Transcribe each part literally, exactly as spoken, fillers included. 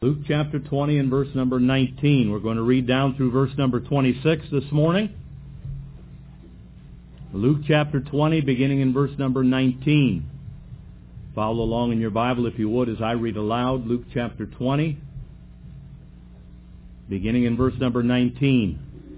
Luke chapter twenty and verse number nineteen. We're going to read down through verse number twenty-six this morning. Luke chapter twenty, beginning in verse number nineteen. Follow along in your Bible, if you would, as I read aloud. Luke chapter twenty, beginning in verse number nineteen.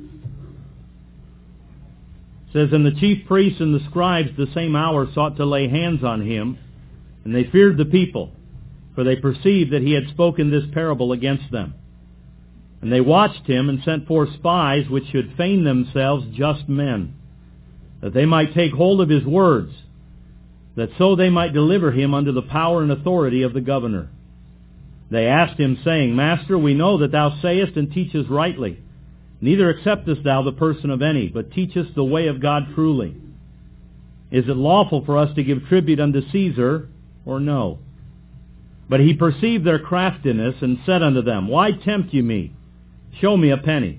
It says, "And the chief priests and the scribes the same hour sought to lay hands on him, and they feared the people, for they perceived that he had spoken this parable against them. And they watched him and sent forth spies which should feign themselves just men, that they might take hold of his words, that so they might deliver him unto the power and authority of the governor. They asked him, saying, Master, we know that thou sayest and teachest rightly. Neither acceptest thou the person of any, but teachest the way of God truly. Is it lawful for us to give tribute unto Caesar, or no? But he perceived their craftiness, and said unto them, Why tempt ye me? Show me a penny.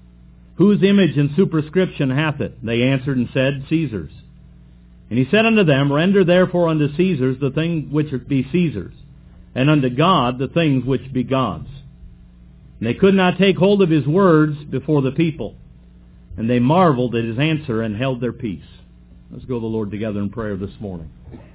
Whose image and superscription hath it? They answered and said, Caesar's. And he said unto them, Render therefore unto Caesar's the things which be Caesar's, and unto God the things which be God's. And they could not take hold of his words before the people, and they marveled at his answer, and held their peace." Let's go to the Lord together in prayer this morning.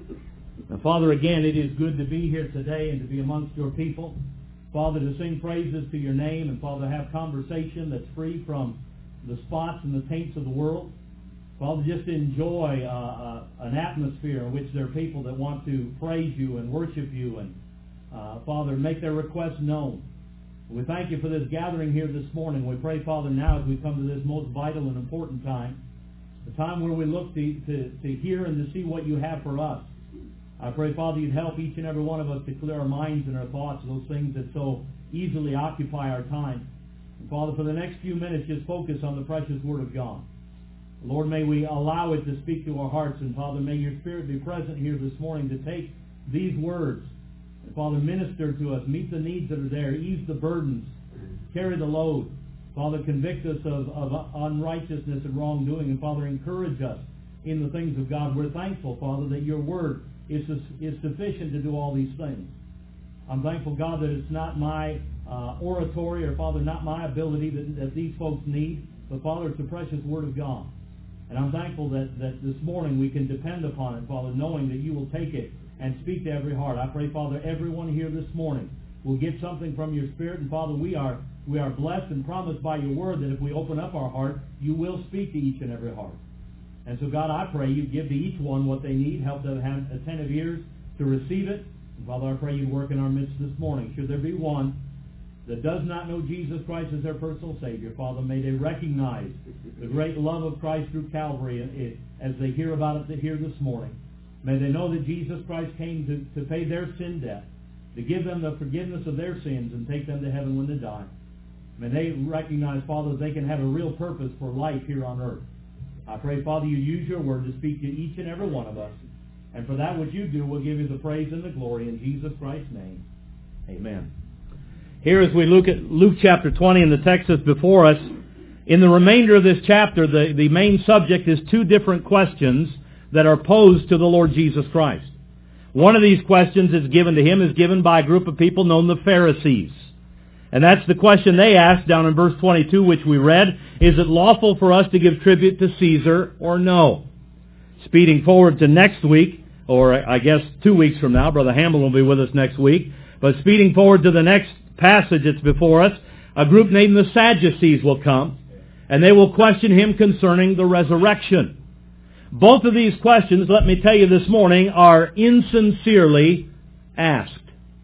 Now, Father, again, it is good to be here today and to be amongst your people. Father, to sing praises to your name, and Father, to have conversation that's free from the spots and the taints of the world. Father, just enjoy uh, uh, an atmosphere in which there are people that want to praise you and worship you and, uh, Father, make their requests known. We thank you for this gathering here this morning. We pray, Father, now as we come to this most vital and important time, the time where we look to, to, to hear and to see what you have for us. I pray, Father, you'd help each and every one of us to clear our minds and our thoughts of those things that so easily occupy our time. And Father, for the next few minutes, just focus on the precious Word of God. Lord, may we allow it to speak to our hearts. And Father, may your Spirit be present here this morning to take these words and, Father, minister to us, meet the needs that are there, ease the burdens, carry the load. Father, convict us of, of unrighteousness and wrongdoing. And Father, encourage us in the things of God. We're thankful, Father, that your Word is, is sufficient to do all these things. I'm thankful, God, that it's not my uh, oratory or, Father, not my ability that, that these folks need, but, Father, it's the precious Word of God. And I'm thankful that, that this morning we can depend upon it, Father, knowing that you will take it and speak to every heart. I pray, Father, everyone here this morning will get something from your Spirit. And, Father, we are we are blessed and promised by your Word that if we open up our heart, you will speak to each and every heart. And so, God, I pray you give to each one what they need, help them have attentive ears to receive it. And, Father, I pray you work in our midst this morning. Should there be one that does not know Jesus Christ as their personal Savior, Father, may they recognize the great love of Christ through Calvary as they hear about it here this morning. May they know that Jesus Christ came to, to pay their sin debt, to give them the forgiveness of their sins and take them to heaven when they die. May they recognize, Father, that they can have a real purpose for life here on earth. I pray, Father, you use your word to speak to each and every one of us. And for that which you do, we'll give you the praise and the glory in Jesus Christ's name. Amen. Here as we look at Luke chapter twenty and the text that's before us, in the remainder of this chapter, the, the main subject is two different questions that are posed to the Lord Jesus Christ. One of these questions is given to him is given by a group of people known the Pharisees. And that's the question they asked down in verse twenty-two, which we read. Is it lawful for us to give tribute to Caesar or no? Speeding forward to next week, or I guess two weeks from now, Brother Hamble will be with us next week. But speeding forward to the next passage that's before us, a group named the Sadducees will come, and they will question him concerning the resurrection. Both of these questions, let me tell you this morning, are insincerely asked.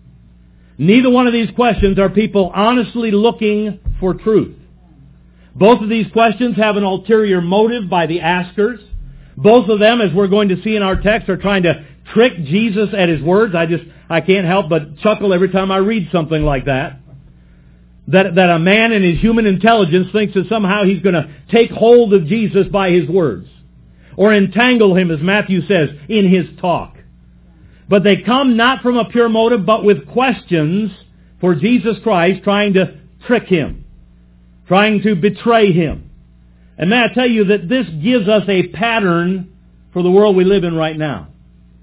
Neither one of these questions are people honestly looking for truth. Both of these questions have an ulterior motive by the askers. Both of them, as we're going to see in our text, are trying to trick Jesus at his words. I just, I can't help but chuckle every time I read something like that. That, that a man in his human intelligence thinks that somehow he's going to take hold of Jesus by his words, or entangle him, as Matthew says, in his talk. But they come not from a pure motive, but with questions for Jesus Christ, trying to trick him, trying to betray him. And may I tell you that this gives us a pattern for the world we live in right now.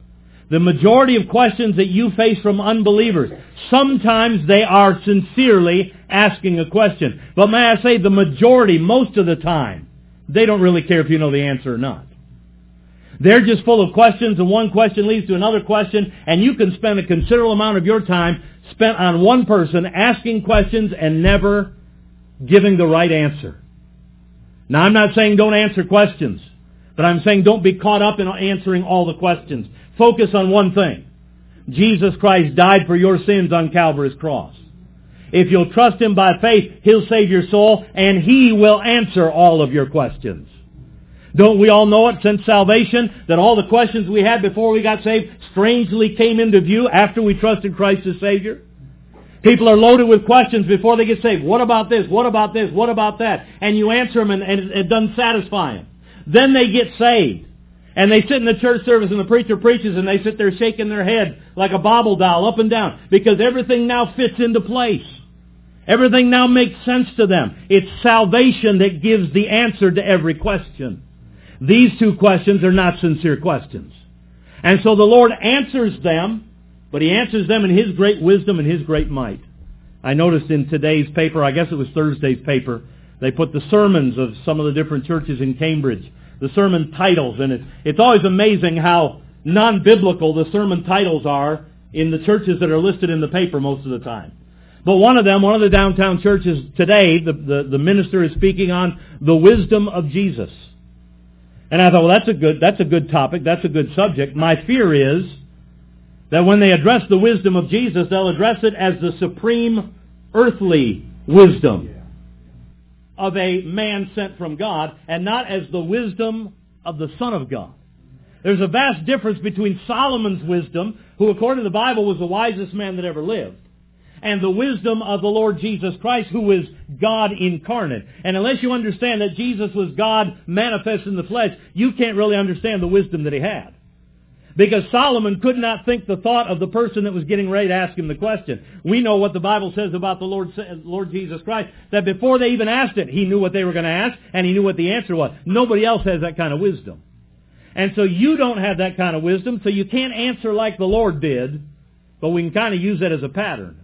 The majority of questions that you face from unbelievers, sometimes they are sincerely asking a question. But may I say, the majority, most of the time, they don't really care if you know the answer or not. They're just full of questions, and one question leads to another question, and you can spend a considerable amount of your time spent on one person asking questions and never giving the right answer. Now, I'm not saying don't answer questions, but I'm saying don't be caught up in answering all the questions. Focus on one thing. Jesus Christ died for your sins on Calvary's cross. If you'll trust Him by faith, He'll save your soul, and He will answer all of your questions. Don't we all know it since salvation, that all the questions we had before we got saved strangely came into view after we trusted Christ as Savior? People are loaded with questions before they get saved. What about this? What about this? What about that? And you answer them and, and it doesn't satisfy them. Then they get saved. And they sit in the church service and the preacher preaches and they sit there shaking their head like a bobble doll up and down because everything now fits into place. Everything now makes sense to them. It's salvation that gives the answer to every question. These two questions are not sincere questions. And so the Lord answers them, but He answers them in His great wisdom and His great might. I noticed in today's paper, I guess it was Thursday's paper, they put the sermons of some of the different churches in Cambridge, the sermon titles, and it, it's always amazing how non-biblical the sermon titles are in the churches that are listed in the paper most of the time. But one of them, one of the downtown churches today, the, the, the minister is speaking on the wisdom of Jesus. And I thought, well, that's a good, that's a good topic, that's a good subject. My fear is that when they address the wisdom of Jesus, they'll address it as the supreme earthly wisdom of a man sent from God, and not as the wisdom of the Son of God. There's a vast difference between Solomon's wisdom, who according to the Bible was the wisest man that ever lived, and the wisdom of the Lord Jesus Christ, who is God incarnate. And unless you understand that Jesus was God manifest in the flesh, you can't really understand the wisdom that He had. Because Solomon could not think the thought of the person that was getting ready to ask him the question. We know what the Bible says about the Lord, Lord Jesus Christ, that before they even asked it, He knew what they were going to ask, and He knew what the answer was. Nobody else has that kind of wisdom. And so you don't have that kind of wisdom, so you can't answer like the Lord did, but we can kind of use that as a pattern.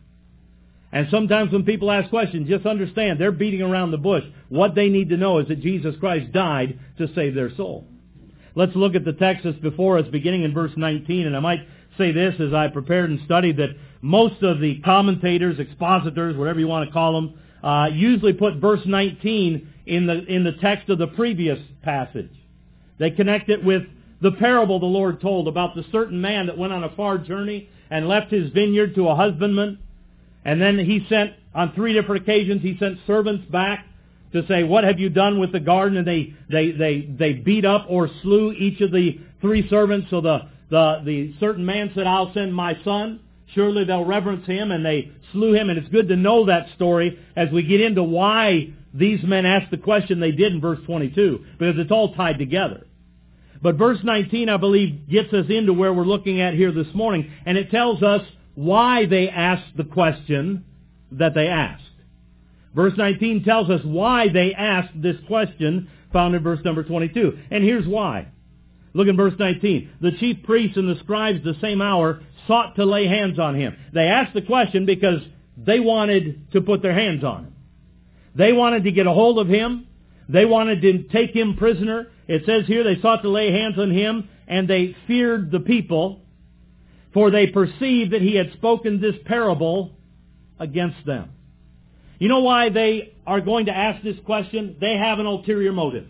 And sometimes when people ask questions, just understand they're beating around the bush. What they need to know is that Jesus Christ died to save their soul. Let's look at the text that's before us, beginning in verse nineteen. And I might say this as I prepared and studied, that most of the commentators, expositors, whatever you want to call them, uh, usually put verse nineteen in the in the text of the previous passage. They connect it with the parable the Lord told about the certain man that went on a far journey and left his vineyard to a husbandman. And then he sent, on three different occasions, he sent servants back to say, what have you done with the garden? And they, they, they, they beat up or slew each of the three servants. So the, the, the certain man said, I'll send my son. Surely they'll reverence him. And they slew him. And it's good to know that story as we get into why these men asked the question they did in verse twenty-two. Because it's all tied together. But verse nineteen, I believe, gets us into where we're looking at here this morning. And it tells us why they asked the question that they asked. Verse nineteen tells us why they asked this question found in verse number twenty-two. And here's why. Look in verse nineteen. The chief priests and the scribes the same hour sought to lay hands on him. They asked the question because they wanted to put their hands on him. They wanted to get a hold of him. They wanted to take him prisoner. It says here they sought to lay hands on him, and they feared the people, for they perceived that he had spoken this parable against them. You know why they are going to ask this question? They have an ulterior motive.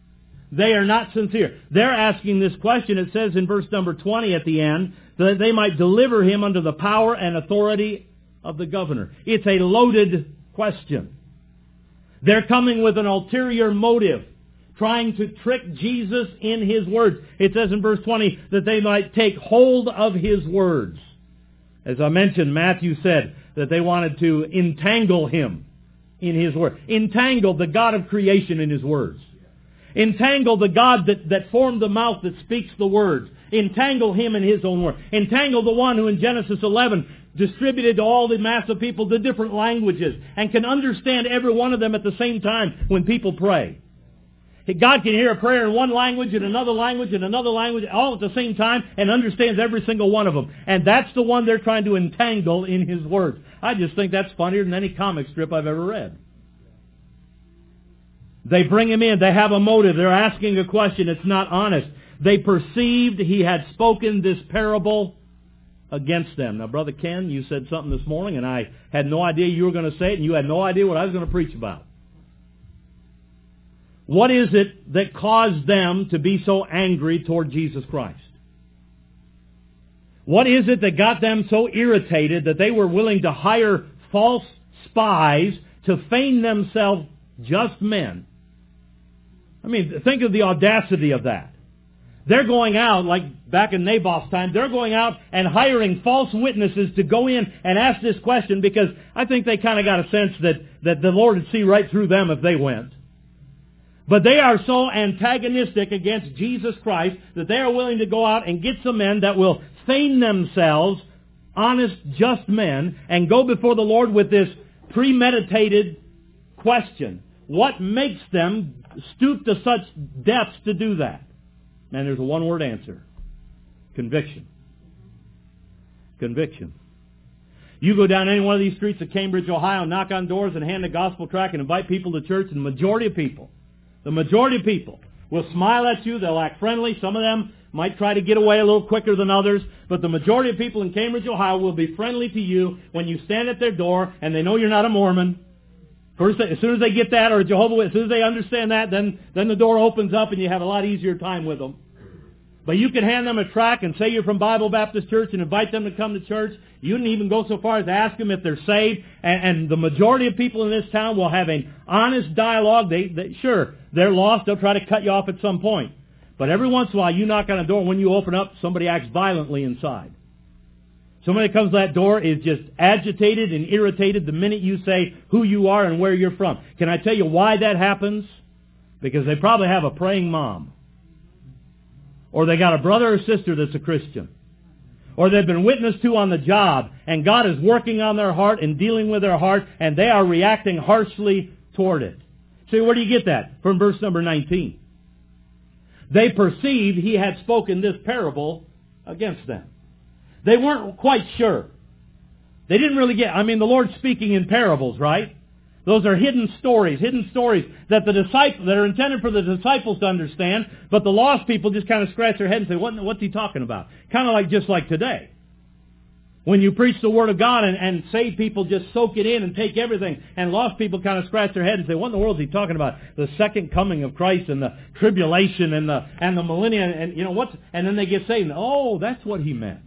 They are not sincere. They're asking this question, it says in verse number twenty at the end, that they might deliver him under the power and authority of the governor. It's a loaded question. They're coming with an ulterior motive, trying to trick Jesus in His words. It says in verse twenty that they might take hold of His words. As I mentioned, Matthew said that they wanted to entangle Him in His word. Entangle the God of creation in His words. Entangle the God that, that formed the mouth that speaks the words. Entangle Him in His own word. Entangle the one who in Genesis eleven distributed to all the mass of people the different languages and can understand every one of them at the same time when people pray. God can hear a prayer in one language, in another language, in another language, all at the same time, and understands every single one of them. And that's the one they're trying to entangle in His words. I just think that's funnier than any comic strip I've ever read. They bring Him in. They have a motive. They're asking a question. It's not honest. They perceived He had spoken this parable against them. Now, Brother Ken, you said something this morning, and I had no idea you were going to say it, and you had no idea what I was going to preach about. What is it that caused them to be so angry toward Jesus Christ? What is it that got them so irritated that they were willing to hire false spies to feign themselves just men? I mean, think of the audacity of that. They're going out, like back in Naboth's time, they're going out and hiring false witnesses to go in and ask this question, because I think they kind of got a sense that, that the Lord would see right through them if they went. But they are so antagonistic against Jesus Christ that they are willing to go out and get some men that will feign themselves honest, just men, and go before the Lord with this premeditated question. What makes them stoop to such depths to do that? And there's a one-word answer. Conviction. Conviction. You go down any one of these streets of Cambridge, Ohio, knock on doors and hand a gospel tract and invite people to church, and the majority of people, the majority of people will smile at you. They'll act friendly. Some of them might try to get away a little quicker than others, but the majority of people in Cambridge, Ohio will be friendly to you when you stand at their door and they know you're not a Mormon. First, as soon as they get that, or a Jehovah's Witness, as soon as they understand that, then, then the door opens up and you have a lot easier time with them. But you can hand them a tract and say you're from Bible Baptist Church and invite them to come to church. You didn't even go so far as to ask them if they're saved. And, and the majority of people in this town will have an honest dialogue. They, they, sure, they're lost. They'll try to cut you off at some point. But every once in a while, you knock on a door, and when you open up, somebody acts violently inside. Somebody that comes to that door is just agitated and irritated the minute you say who you are and where you're from. Can I tell you why that happens? Because they probably have a praying mom. Or they got a brother or sister that's a Christian. Or they've been witnessed to on the job, and God is working on their heart and dealing with their heart, and they are reacting harshly toward it. See, where do you get that? From verse number nineteen. They perceived He had spoken this parable against them. They weren't quite sure. They didn't really get, I mean, the Lord's speaking in parables, right? Those are hidden stories, hidden stories that the disciples, that are intended for the disciples to understand, but the lost people just kind of scratch their head and say, what, what's he talking about? Kind of like, just like today. When you preach the Word of God and, and saved people just soak it in and take everything, and lost people kind of scratch their head and say, what in the world is he talking about? The second coming of Christ and the tribulation and the and the millennium, and you know what? And then they get saved. Oh, that's what he meant.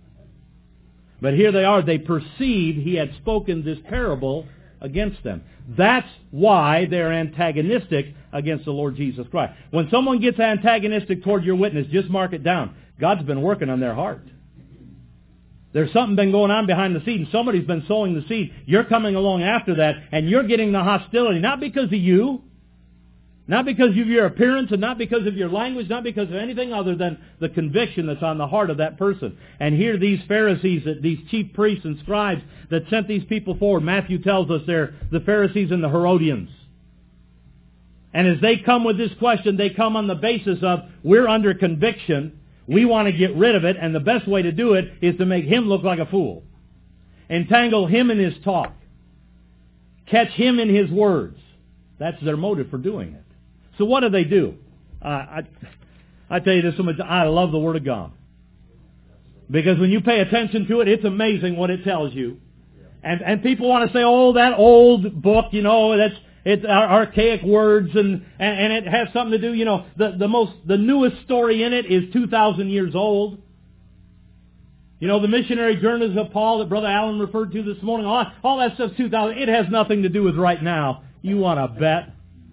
But here they are. They perceived He had spoken this parable against them. That's why they're antagonistic against the Lord Jesus Christ. When someone gets antagonistic toward your witness, just mark it down. God's been working on their heart. There's something been going on behind the seed, and somebody's been sowing the seed. You're coming along after that, and you're getting the hostility, not because of you, not because of your appearance, and not because of your language, not because of anything other than the conviction that's on the heart of that person. And here these Pharisees, these chief priests and scribes that sent these people forward, Matthew tells us they're the Pharisees and the Herodians. And as they come with this question, they come on the basis of, we're under conviction, we want to get rid of it, and the best way to do it is to make him look like a fool. Entangle him in his talk. Catch him in his words. That's their motive for doing it. So what do they do? Uh, I, I tell you this, I love the Word of God. Because when you pay attention to it, it's amazing what it tells you. And and people want to say, oh, that old book, you know, that's it's archaic words, and, and, and it has something to do, you know, the, the most, the newest story in it is two thousand years old. You know, the missionary journeys of Paul that Brother Allen referred to this morning, all, all that stuff's two thousand. It has nothing to do with right now. You want to bet?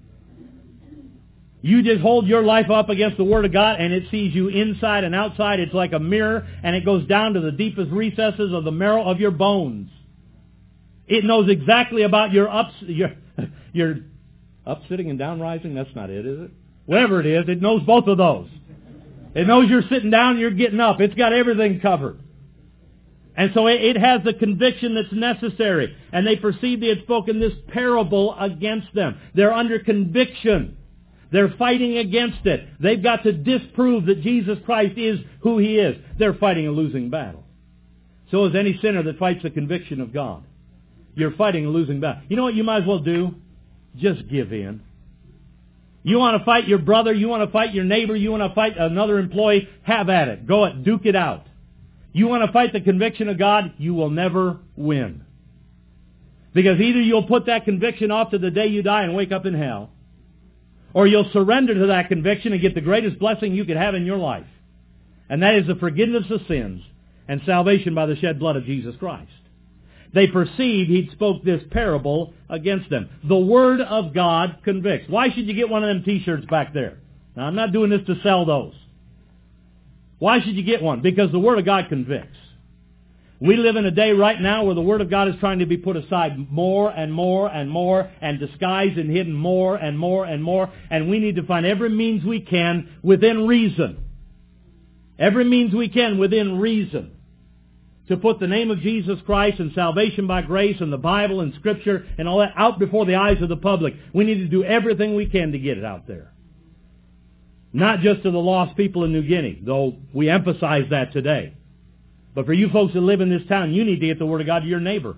You just hold your life up against the Word of God, and it sees you inside and outside. It's like a mirror, and it goes down to the deepest recesses of the marrow of your bones. It knows exactly about your ups, your, your up sitting and down rising. That's not it, is it? Whatever it is, it knows both of those. It knows you're sitting down and you're getting up. It's got everything covered. And so it has the conviction that's necessary. And they perceived He had spoken this parable against them. They're under conviction. They're fighting against it. They've got to disprove that Jesus Christ is who He is. They're fighting a losing battle. So is any sinner that fights the conviction of God. You're fighting a losing battle. You know what you might as well do? Just give in. You want to fight your brother, you want to fight your neighbor, you want to fight another employee, have at it. Go it, duke it out. You want to fight the conviction of God, you will never win. Because either you'll put that conviction off to the day you die and wake up in hell, or you'll surrender to that conviction and get the greatest blessing you could have in your life. And that is the forgiveness of sins and salvation by the shed blood of Jesus Christ. They perceived He'd spoke this parable against them. The Word of God convicts. Why should you get one of them t-shirts back there? Now, I'm not doing this to sell those. Why should you get one? Because the Word of God convicts. We live in a day right now where the Word of God is trying to be put aside more and more and more and disguised and hidden more and more and more. And we need to find every means we can within reason. Every means we can within reason. To put the name of Jesus Christ and salvation by grace and the Bible and Scripture and all that out before the eyes of the public. We need to do everything we can to get it out there. Not just to the lost people in New Guinea, though we emphasize that today. But for you folks that live in this town, you need to get the Word of God to your neighbor.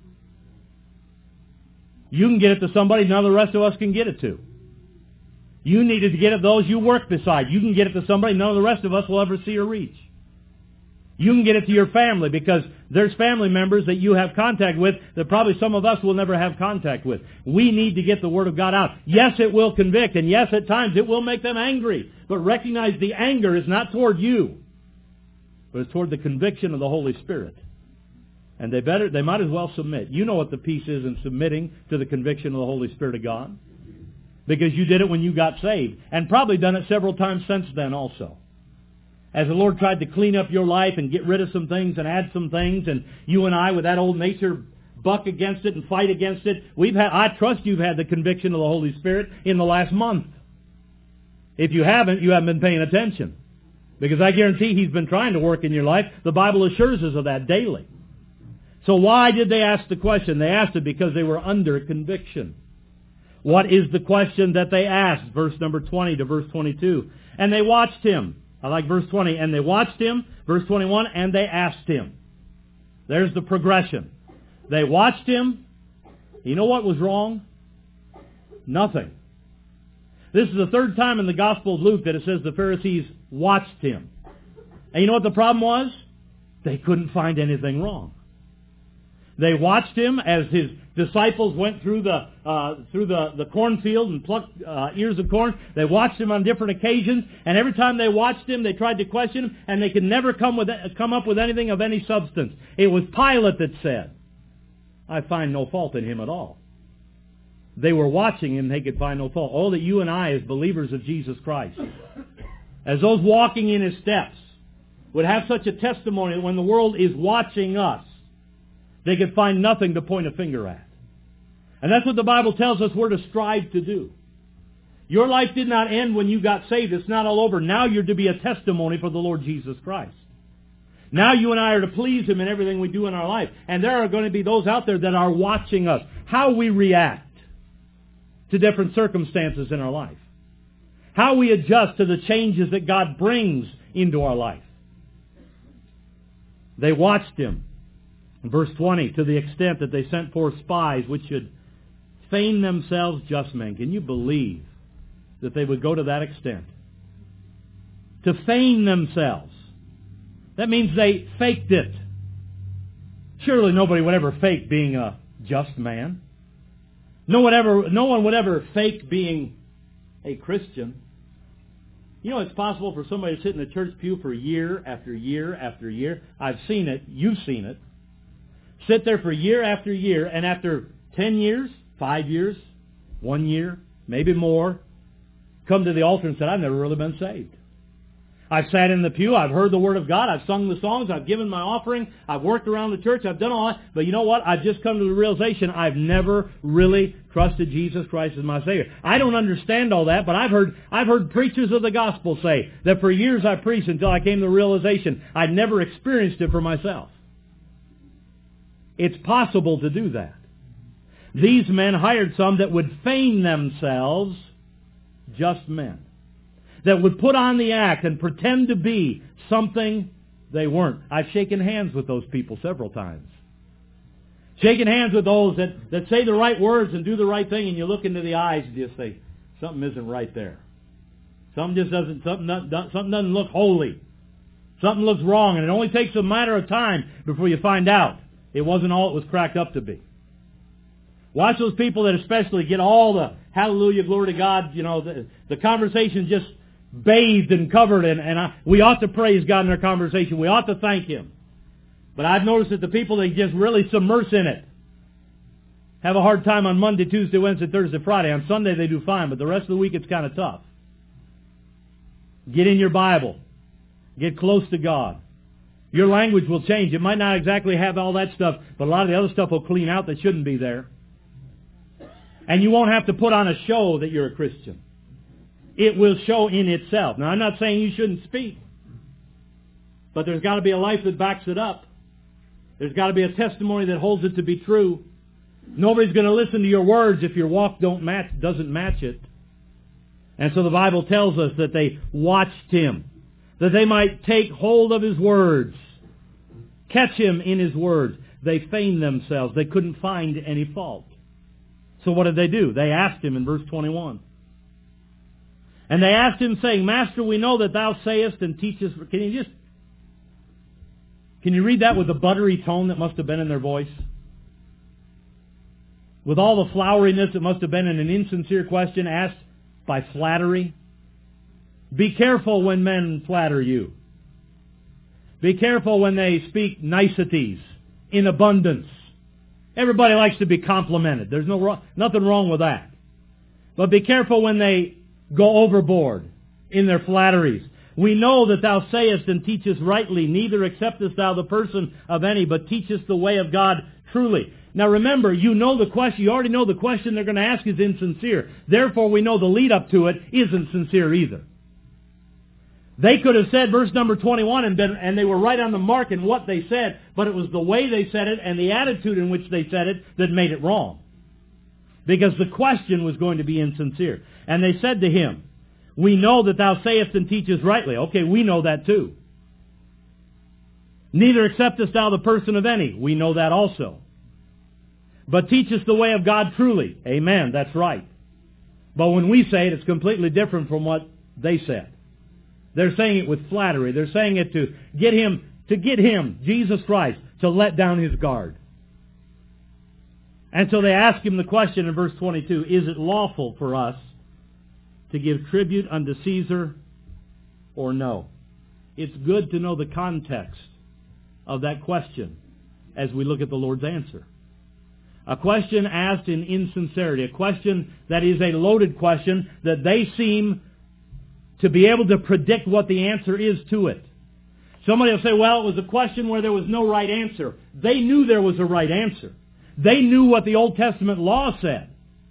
You can get it to somebody none of the rest of us can get it to. You need to get it to those you work beside. You can get it to somebody none of the rest of us will ever see or reach. You can get it to your family because there's family members that you have contact with that probably some of us will never have contact with. We need to get the Word of God out. Yes, it will convict, and yes, at times it will make them angry. But recognize the anger is not toward you, but it's toward the conviction of the Holy Spirit. And they better, they might as well submit. You know what the peace is in submitting to the conviction of the Holy Spirit of God. Because you did it when you got saved. And probably done it several times since then also. As the Lord tried to clean up your life and get rid of some things and add some things, and you and I with that old nature buck against it and fight against it, we've had, I trust you've had the conviction of the Holy Spirit in the last month. If you haven't, you haven't been paying attention. Because I guarantee He's been trying to work in your life. The Bible assures us of that daily. So why did they ask the question? They asked it because they were under conviction. What is the question that they asked? Verse number twenty to verse twenty-two. And they watched Him. I like verse twenty. And they watched Him. Verse twenty-one. And they asked Him. There's the progression. They watched Him. You know what was wrong? Nothing. This is the third time in the Gospel of Luke that it says the Pharisees watched Him. And you know what the problem was? They couldn't find anything wrong. They watched Him as His disciples went through the uh, through the, the cornfield and plucked uh, ears of corn. They watched Him on different occasions, and every time they watched Him, they tried to question Him, and they could never come with come up with anything of any substance. It was Pilate that said, "I find no fault in Him at all." They were watching Him, they could find no fault. Oh, that you and I, as believers of Jesus Christ, as those walking in His steps, would have such a testimony that when the world is watching us, they could find nothing to point a finger at. And that's what the Bible tells us we're to strive to do. Your life did not end when you got saved. It's not all over. Now you're to be a testimony for the Lord Jesus Christ. Now you and I are to please Him in everything we do in our life. And there are going to be those out there that are watching us. How we react to different circumstances in our life. How we adjust to the changes that God brings into our life. They watched Him. Verse twenty, to the extent that they sent forth spies which should feign themselves just men. Can you believe that they would go to that extent? To feign themselves. That means they faked it. Surely nobody would ever fake being a just man. No one, ever, no one would ever fake being a Christian. You know, it's possible for somebody to sit in the church pew for year after year after year. I've seen it. You've seen it. Sit there for year after year, and after ten years, five years, one year, maybe more, come to the altar and said, I've never really been saved. I've sat in the pew, I've heard the Word of God, I've sung the songs, I've given my offering, I've worked around the church, I've done all that, but you know what? I've just come to the realization I've never really trusted Jesus Christ as my Savior. I don't understand all that, but I've heard I've heard preachers of the gospel say that for years I preached until I came to the realization I'd never experienced it for myself. It's possible to do that. These men hired some that would feign themselves just men, that would put on the act and pretend to be something they weren't. I've shaken hands with those people several times. Shaking hands with those that, that say the right words and do the right thing, and you look into the eyes and you say, something isn't right there. Something just doesn't, something, not, something doesn't look holy. Something looks wrong, and it only takes a matter of time before you find out it wasn't all it was cracked up to be. Watch those people that especially get all the hallelujah, glory to God, you know, the, the conversation just bathed and covered, and, and I, we ought to praise God in our conversation. We ought to thank Him. But I've noticed that the people that just really submerge in it have a hard time on Monday, Tuesday, Wednesday, Thursday, Friday. On Sunday they do fine, but the rest of the week it's kind of tough. Get in your Bible. Get close to God. Your language will change. It might not exactly have all that stuff, but a lot of the other stuff will clean out that shouldn't be there. And you won't have to put on a show that you're a Christian. It will show in itself. Now, I'm not saying you shouldn't speak, but there's got to be a life that backs it up. There's got to be a testimony that holds it to be true. Nobody's going to listen to your words if your walk don't match, doesn't match it. And so the Bible tells us that they watched Him, that they might take hold of His words, catch Him in His words. They feigned themselves. They couldn't find any fault. So what did they do? They asked Him in verse twenty-one. And they asked Him, saying, Master, we know that Thou sayest and teachest. Can you just, can you read that with the buttery tone that must have been in their voice? With all the floweriness that must have been in an insincere question asked by flattery. Be careful when men flatter you. Be careful when they speak niceties in abundance. Everybody likes to be complimented. There's no wrong, nothing wrong with that. But be careful when they go overboard in their flatteries. We know that Thou sayest and teachest rightly, neither acceptest Thou the person of any, but teachest the way of God truly. Now remember, you know the question, you already know the question they're going to ask is insincere. Therefore we know the lead up to it isn't sincere either. They could have said verse number twenty-one and, been, and they were right on the mark in what they said, but it was the way they said it and the attitude in which they said it that made it wrong. Because the question was going to be insincere. And they said to Him, we know that Thou sayest and teachest rightly. Okay, we know that too. Neither acceptest Thou the person of any. We know that also. But teachest the way of God truly. Amen, that's right. But when we say it, it's completely different from what they said. They're saying it with flattery. They're saying it to get him, to get him, Jesus Christ, to let down his guard. And so they ask Him the question in verse twenty-two, is it lawful for us to give tribute unto Caesar or no? It's good to know the context of that question as we look at the Lord's answer. A question asked in insincerity, a question that is a loaded question that they seem to be able to predict what the answer is to it. Somebody will say, well, it was a question where there was no right answer. They knew there was a right answer. They knew what the Old Testament law said.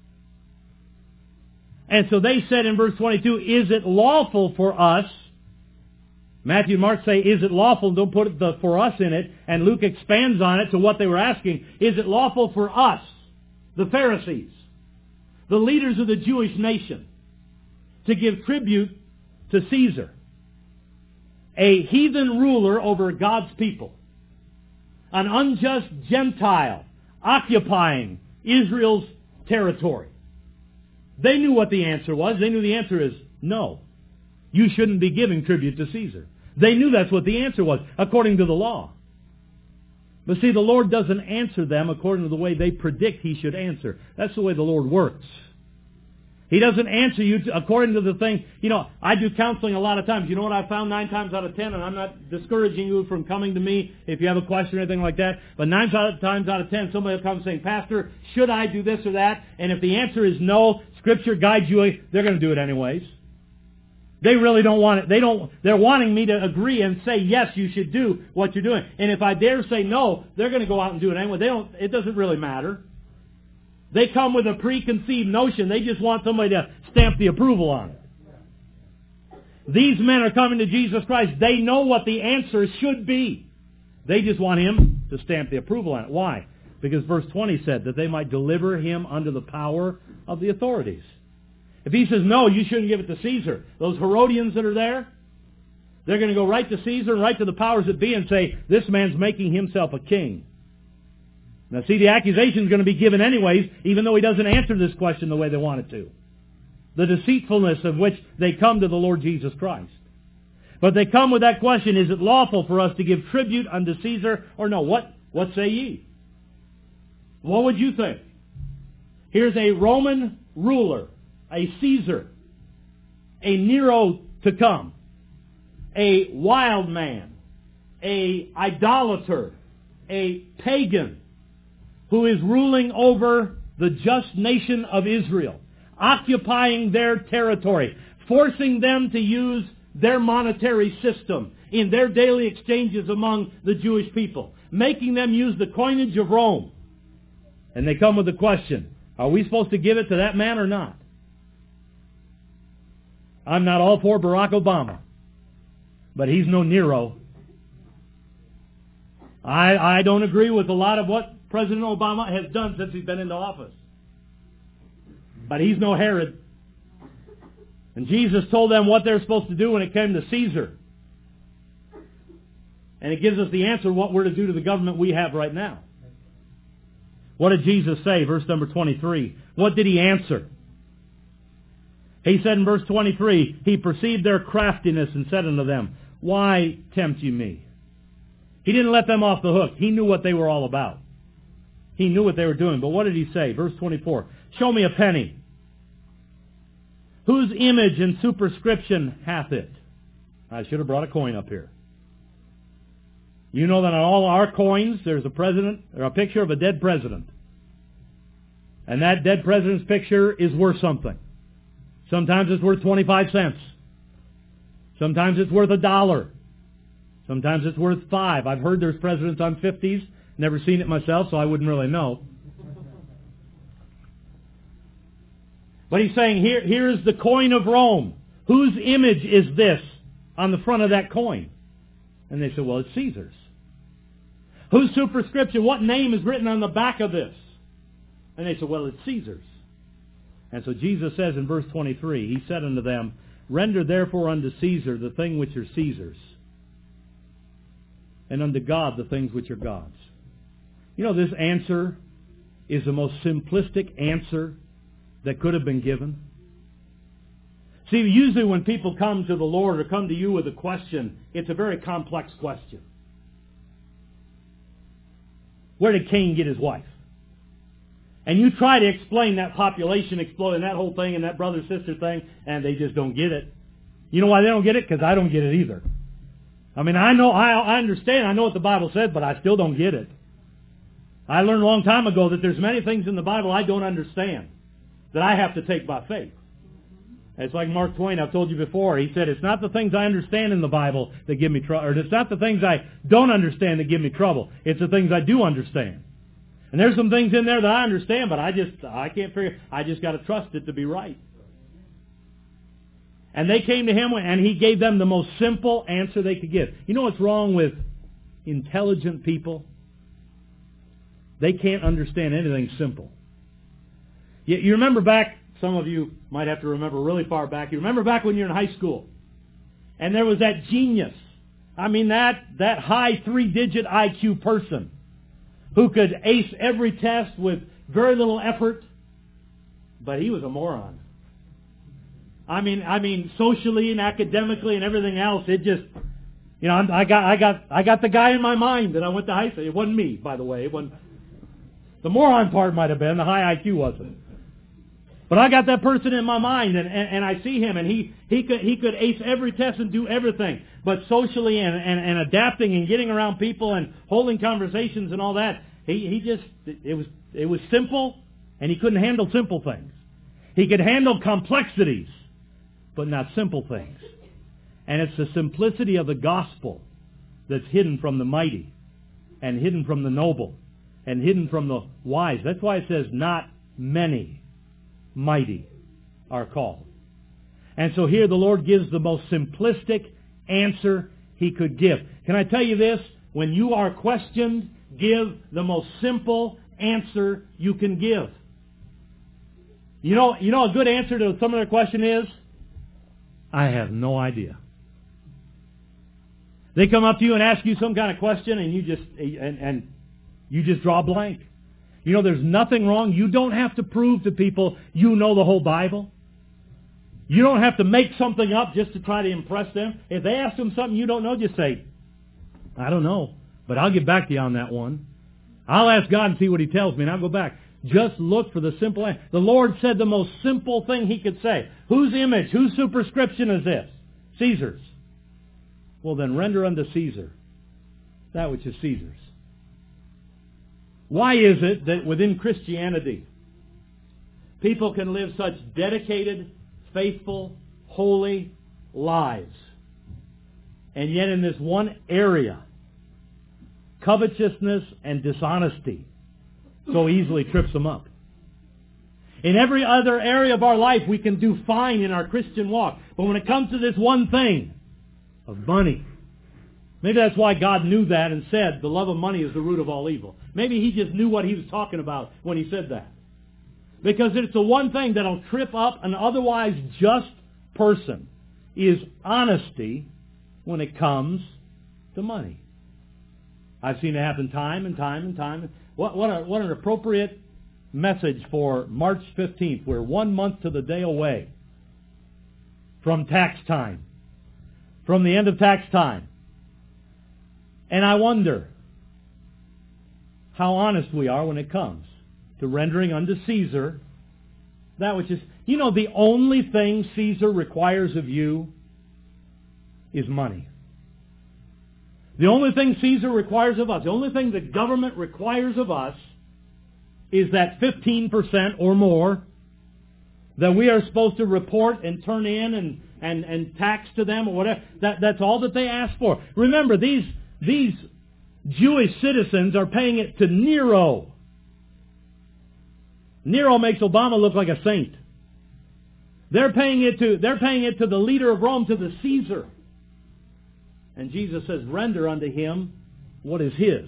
And so they said in verse twenty-two, is it lawful for us? Matthew and Mark say, is it lawful? Don't put the for us in it. And Luke expands on it to what they were asking. Is it lawful for us, the Pharisees, the leaders of the Jewish nation, to give tribute to Caesar, a heathen ruler over God's people, an unjust Gentile occupying Israel's territory? They knew what the answer was. They knew the answer is no. You shouldn't be giving tribute to Caesar. They knew that's what the answer was, according to the law. But see, the Lord doesn't answer them according to the way they predict He should answer. That's the way the Lord works. He doesn't answer you to, according to the thing. You know, I do counseling a lot of times. You know what I found nine times out of ten, and I'm not discouraging you from coming to me if you have a question or anything like that, but nine times out of ten, somebody will come saying, Pastor, should I do this or that? And if the answer is no, Scripture guides you, they're going to do it anyways. They really don't want it. They don't, they're wanting me to agree and say, yes, you should do what you're doing. And if I dare say no, they're going to go out and do it anyway. They don't, it doesn't really matter. They come with a preconceived notion. They just want somebody to stamp the approval on it. These men are coming to Jesus Christ. They know what the answer should be. They just want Him to stamp the approval on it. Why? Because verse twenty said that they might deliver Him under the power of the authorities. If he says, no, you shouldn't give it to Caesar, those Herodians that are there, they're going to go right to Caesar and right to the powers that be and say, this man's making himself a king. Now see, the accusation is going to be given anyways, even though he doesn't answer this question the way they want it to. The deceitfulness of which they come to the Lord Jesus Christ. But they come with that question, is it lawful for us to give tribute unto Caesar or no? What, what say ye? What would you think? Here's a Roman ruler, a Caesar, a Nero to come, a wild man, a idolater, a pagan, who is ruling over the just nation of Israel, occupying their territory, forcing them to use their monetary system in their daily exchanges among the Jewish people, making them use the coinage of Rome. And they come with the question, are we supposed to give it to that man or not? I'm not all for Barack Obama, but he's no Nero. I, I don't agree with a lot of what President Obama has done since he's been into office. But he's no Herod. And Jesus told them what they're supposed to do when it came to Caesar. And it gives us the answer what we're to do to the government we have right now. What did Jesus say? Verse number twenty-three. What did he answer? He said in verse twenty-three, he perceived their craftiness and said unto them, why tempt you me? He didn't let them off the hook. He knew what they were all about. He knew what they were doing. But what did he say? Verse twenty-four. Show me a penny. Whose image and superscription hath it? I should have brought a coin up here. You know that on all our coins there's a president or a picture of a dead president. And that dead president's picture is worth something. Sometimes it's worth twenty-five cents. Sometimes it's worth a dollar. Sometimes it's worth five. I've heard there's presidents on fifties. Never seen it myself, so I wouldn't really know. But he's saying, here, here is the coin of Rome. Whose image is this on the front of that coin? And they said, well, it's Caesar's. Whose superscription? What name is written on the back of this? And they said, well, it's Caesar's. And so Jesus says in verse twenty-three, he said unto them, render therefore unto Caesar the thing which are Caesar's, and unto God the things which are God's. You know, this answer is the most simplistic answer that could have been given. See, usually when people come to the Lord or come to you with a question, it's a very complex question. Where did Cain get his wife? And you try to explain that population exploding, that whole thing, and that brother-sister thing, and they just don't get it. You know why they don't get it? Because I don't get it either. I mean, I know, I, I understand, I know what the Bible says, but I still don't get it. I learned a long time ago that there's many things in the Bible I don't understand, that I have to take by faith. It's like Mark Twain, I've told you before. He said, it's not the things I understand in the Bible that give me trouble, or it's not the things I don't understand that give me trouble. It's the things I do understand. And there's some things in there that I understand, but I just, I can't figure, I just got to trust it to be right. And they came to him, and he gave them the most simple answer they could give. You know what's wrong with intelligent people? They can't understand anything simple. You, you remember back, some of you might have to remember really far back, you remember back when you were in high school, and there was that genius, I mean that, that high three-digit I Q person who could ace every test with very little effort, but he was a moron. I mean, I mean, socially and academically and everything else, it just, you know, I got, I got, I got the guy in my mind that I went to high school. It wasn't me, by the way. It wasn't. The moron part might have been. The high I Q wasn't. But I got that person in my mind, and, and, and I see him, and he, he could he could ace every test and do everything. But socially and, and, and adapting and getting around people and holding conversations and all that, he, he just, it was it was simple, and he couldn't handle simple things. He could handle complexities, but not simple things. And it's the simplicity of the gospel that's hidden from the mighty, and hidden from the noble, and hidden from the wise. That's why it says, not many mighty are called. And so here the Lord gives the most simplistic answer He could give. Can I tell you this? When you are questioned, give the most simple answer you can give. You know, you know a good answer to some of their question is, I have no idea. They come up to you and ask you some kind of question, and you just and, and you just draw a blank. You know, there's nothing wrong. You don't have to prove to people you know the whole Bible. You don't have to make something up just to try to impress them. If they ask them something you don't know, just say, I don't know, but I'll get back to you on that one. I'll ask God and see what He tells me, and I'll go back. Just look for the simple answer. The Lord said the most simple thing He could say. Whose image, whose superscription is this? Caesar's. Well, then render unto Caesar that which is Caesar's. Why is it that within Christianity, people can live such dedicated, faithful, holy lives, and yet in this one area, covetousness and dishonesty so easily trips them up? In every other area of our life, we can do fine in our Christian walk. But when it comes to this one thing of money, maybe that's why God knew that and said, the love of money is the root of all evil. Maybe He just knew what He was talking about when He said that. Because it's the one thing that'll trip up an otherwise just person, is honesty when it comes to money. I've seen it happen time and time and time. What, what, a, what an appropriate message for March fifteenth. We're one month to the day away from tax time, from the end of tax time. And I wonder how honest we are when it comes to rendering unto Caesar that which is... You know, the only thing Caesar requires of you is money. The only thing Caesar requires of us, the only thing the government requires of us is that fifteen percent or more that we are supposed to report and turn in and, and, and tax to them or whatever. That, that's all that they ask for. Remember, these, these Jewish citizens are paying it to Nero. Nero makes Obama look like a saint. They're paying it to, they're paying it to the leader of Rome, to the Caesar. And Jesus says, render unto him what is his.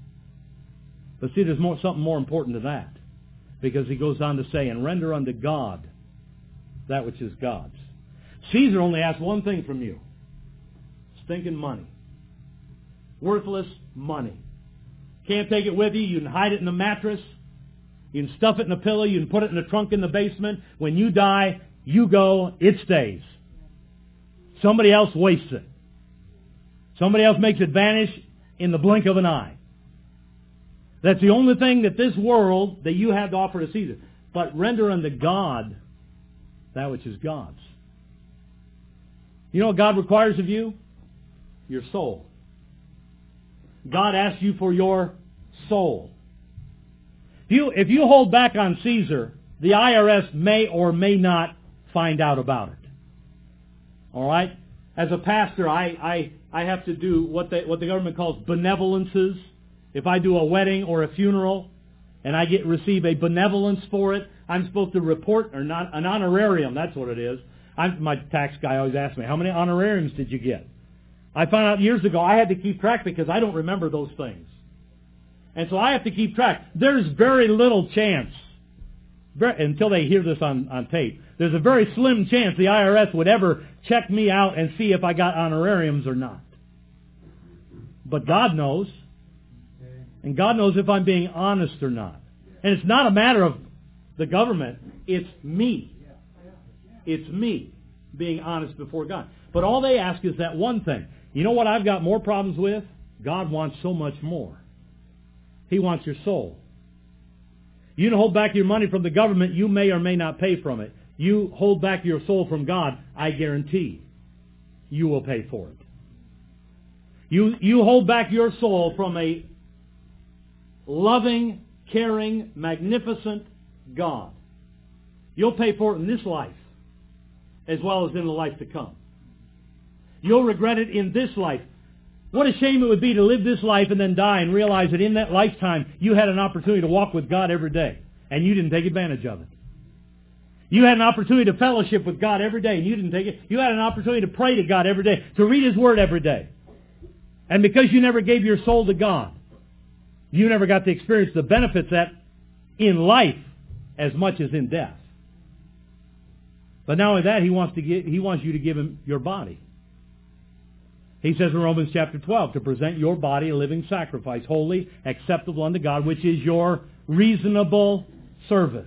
But see, there's more, something more important to that. Because he goes on to say, and render unto God that which is God's. Caesar only asks one thing from you. Stinking money. Worthless money. Can't take it with you. You can hide it in the mattress. You can stuff it in a pillow. You can put it in the trunk in the basement. When you die, you go, it stays. Somebody else wastes it. Somebody else makes it vanish in the blink of an eye. That's the only thing that this world that you have to offer to Caesar. But render unto God that which is God's. You know what God requires of you? Your soul. God asks you for your soul. If you, if you hold back on Caesar, the I R S may or may not find out about it. All right? As a pastor, I, I, I have to do what the, what the government calls benevolences. If I do a wedding or a funeral and I get receive a benevolence for it, I'm supposed to report, or not, an honorarium, that's what it is. I'm, my tax guy always asks me, how many honorariums did you get? I found out years ago I had to keep track because I don't remember those things. And so I have to keep track. There's very little chance, very, until they hear this on, on tape, there's a very slim chance the I R S would ever check me out and see if I got honorariums or not. But God knows. And God knows if I'm being honest or not. And it's not a matter of the government. It's me. It's me being honest before God. But all they ask is that one thing. You know what I've got more problems with? God wants so much more. He wants your soul. You can hold back your money from the government, you may or may not pay from it. You hold back your soul from God, I guarantee you will pay for it. You, you hold back your soul from a loving, caring, magnificent God. You'll pay for it in this life as well as in the life to come. You'll regret it in this life. What a shame it would be to live this life and then die and realize that in that lifetime you had an opportunity to walk with God every day and you didn't take advantage of it. You had an opportunity to fellowship with God every day and you didn't take it. You had an opportunity to pray to God every day, to read His Word every day. And because you never gave your soul to God, you never got to experience the benefits that in life as much as in death. But not only that, He wants to get, He wants you to give Him your body. He says in Romans chapter twelve, to present your body a living sacrifice, holy, acceptable unto God, which is your reasonable service.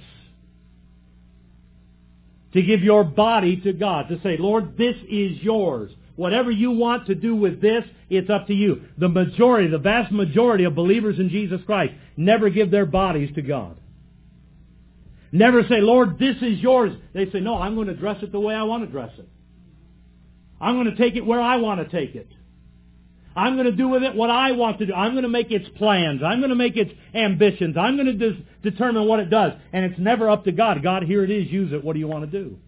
To give your body to God. To say, Lord, this is yours. Whatever you want to do with this, it's up to you. The majority, the vast majority of believers in Jesus Christ never give their bodies to God. Never say, Lord, this is yours. They say, no, I'm going to dress it the way I want to dress it. I'm going to take it where I want to take it. I'm going to do with it what I want to do. I'm going to make its plans. I'm going to make its ambitions. I'm going to de- determine what it does. And it's never up to God. God, here it is. Use it. What do you want to do?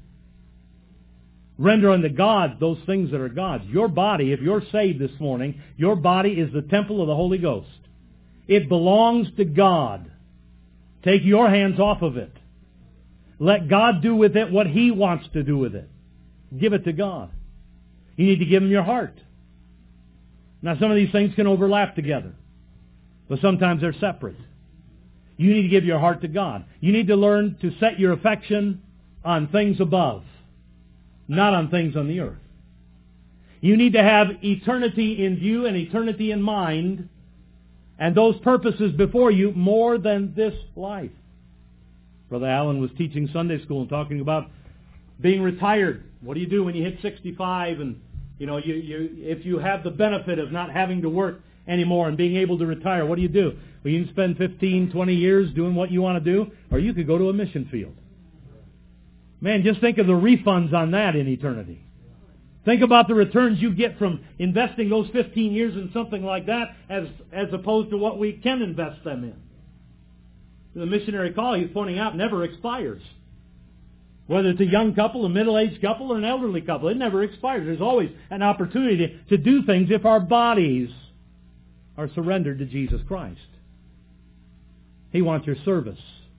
Render unto God those things that are God's. Your body, if you're saved this morning, your body is the temple of the Holy Ghost. It belongs to God. Take your hands off of it. Let God do with it what He wants to do with it. Give it to God. You need to give Him your heart. Now, some of these things can overlap together, but sometimes they're separate. You need to give your heart to God. You need to learn to set your affection on things above, not on things on the earth. You need to have eternity in view and eternity in mind, and those purposes before you more than this life. Brother Allen was teaching Sunday school and talking about being retired. What do you do when you hit sixty-five and you know you, you if you have the benefit of not having to work anymore and being able to retire, what do you do? Well, you can spend fifteen, twenty years doing what you want to do, or you could go to a mission field. Man, just think of the refunds on that in eternity. Think about the returns you get from investing those fifteen years in something like that as as opposed to what we can invest them in. The missionary call he's pointing out never expires. Whether it's a young couple, a middle-aged couple, or an elderly couple, it never expires. There's always an opportunity to do things if our bodies are surrendered to Jesus Christ. He wants your service.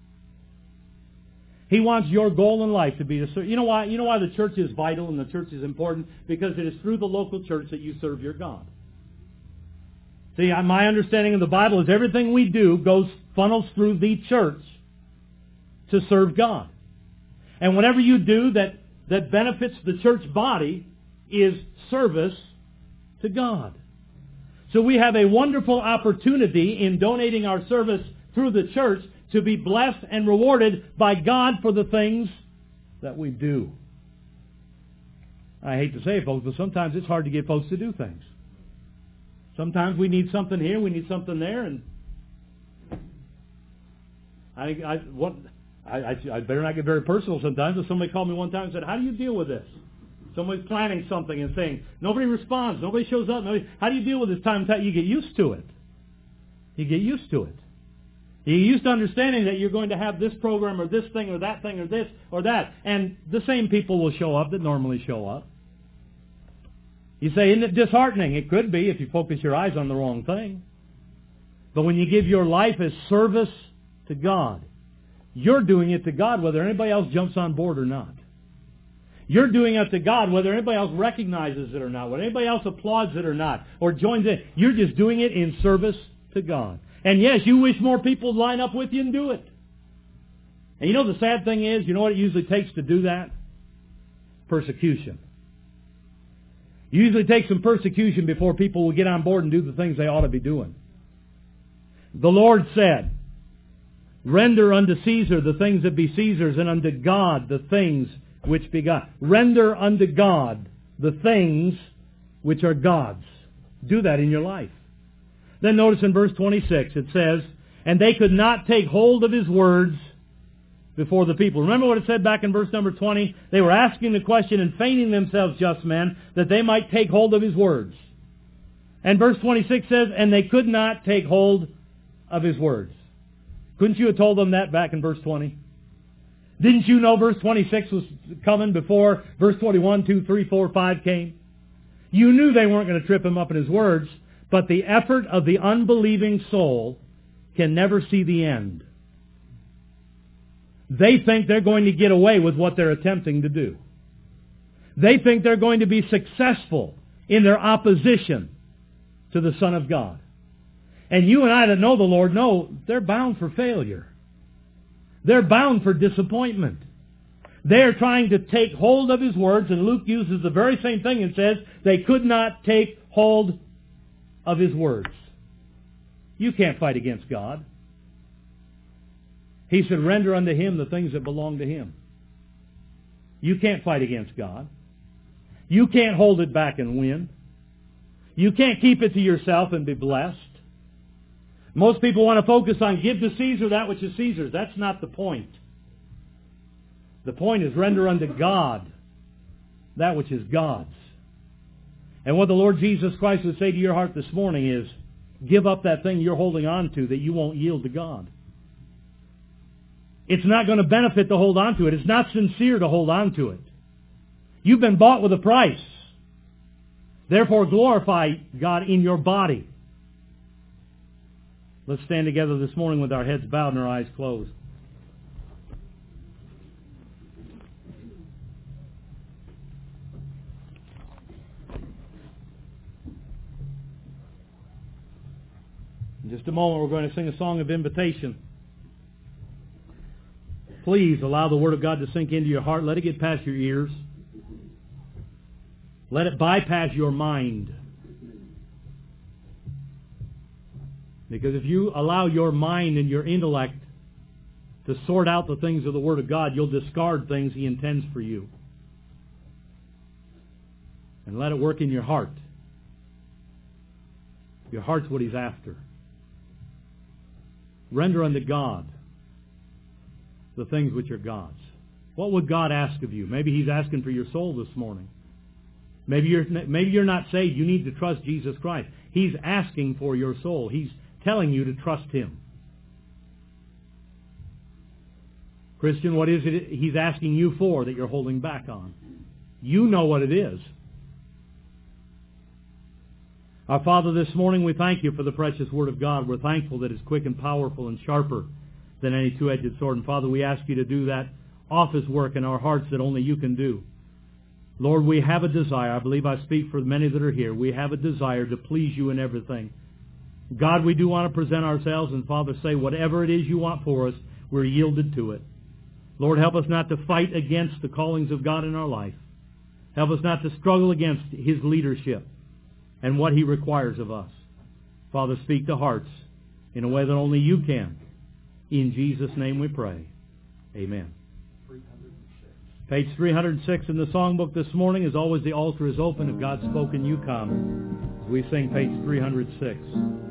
He wants your goal in life to be to serve. You know why? You know why the church is vital and the church is important? Because it is through the local church that you serve your God. See, my understanding of the Bible is everything we do goes funnels through the church to serve God. And whatever you do that, that benefits the church body is service to God. So we have a wonderful opportunity in donating our service through the church to be blessed and rewarded by God for the things that we do. I hate to say it, folks, but sometimes it's hard to get folks to do things. Sometimes we need something here, we need something there, and I, I, what, I, I, I better not get very personal sometimes, but somebody called me one time and said, how do you deal with this? Somebody's planning something and saying, nobody responds, nobody shows up. Nobody, how do you deal with this time and time? You get used to it. You get used to it. You get used to understanding that you're going to have this program or this thing or that thing or this or that. And the same people will show up that normally show up. You say, isn't it disheartening? It could be if you focus your eyes on the wrong thing. But when you give your life as service to God, you're doing it to God whether anybody else jumps on board or not. You're doing it to God whether anybody else recognizes it or not, whether anybody else applauds it or not, or joins in. You're just doing it in service to God. And yes, you wish more people would line up with you and do it. And you know the sad thing is, you know what it usually takes to do that? Persecution. It usually takes some persecution before people will get on board and do the things they ought to be doing. The Lord said, render unto Caesar the things that be Caesar's, and unto God the things which be God. Render unto God the things which are God's. Do that in your life. Then notice in verse twenty-six it says, and they could not take hold of his words before the people. Remember what it said back in verse number twenty? They were asking the question and feigning themselves just men that they might take hold of his words. And verse twenty-six says, and they could not take hold of his words. Couldn't you have told them that back in verse twenty? Didn't you know verse twenty-six was coming before verse twenty-one, two, three, four, five came? You knew they weren't going to trip him up in his words, but the effort of the unbelieving soul can never see the end. They think they're going to get away with what they're attempting to do. They think they're going to be successful in their opposition to the Son of God. And you and I that know the Lord know they're bound for failure. They're bound for disappointment. They're trying to take hold of His words, and Luke uses the very same thing and says they could not take hold of His words. You can't fight against God. He said, render unto Him the things that belong to Him. You can't fight against God. You can't hold it back and win. You can't keep it to yourself and be blessed. Most people want to focus on give to Caesar that which is Caesar's. That's not the point. The point is render unto God that which is God's. And what the Lord Jesus Christ would say to your heart this morning is, give up that thing you're holding on to that you won't yield to God. It's not going to benefit to hold on to it. It's not sincere to hold on to it. You've been bought with a price. Therefore, glorify God in your body. Let's stand together this morning with our heads bowed and our eyes closed. In just a moment, we're going to sing a song of invitation. Please allow the Word of God to sink into your heart. Let it get past your ears. Let it bypass your mind. Because if you allow your mind and your intellect to sort out the things of the Word of God, you'll discard things He intends for you. And let it work in your heart. Your heart's what He's after. Render unto God the things which are God's. What would God ask of you? Maybe He's asking for your soul this morning. Maybe you're, maybe you're not saved. You need to trust Jesus Christ. He's asking for your soul. He's telling you to trust Him. Christian, what is it He's asking you for that you're holding back on? You know what it is. Our Father, this morning we thank You for the precious Word of God. We're thankful that it's quick and powerful and sharper than any two-edged sword. And Father, we ask You to do that office work in our hearts that only You can do. Lord, we have a desire. I believe I speak for many that are here. We have a desire to please You in everything. God, we do want to present ourselves and, Father, say whatever it is You want for us, we're yielded to it. Lord, help us not to fight against the callings of God in our life. Help us not to struggle against His leadership and what He requires of us. Father, speak to hearts in a way that only You can. In Jesus' name we pray. Amen. Page three hundred six in the songbook this morning. As always, the altar is open. If God's spoken, you come. As we sing page three hundred six.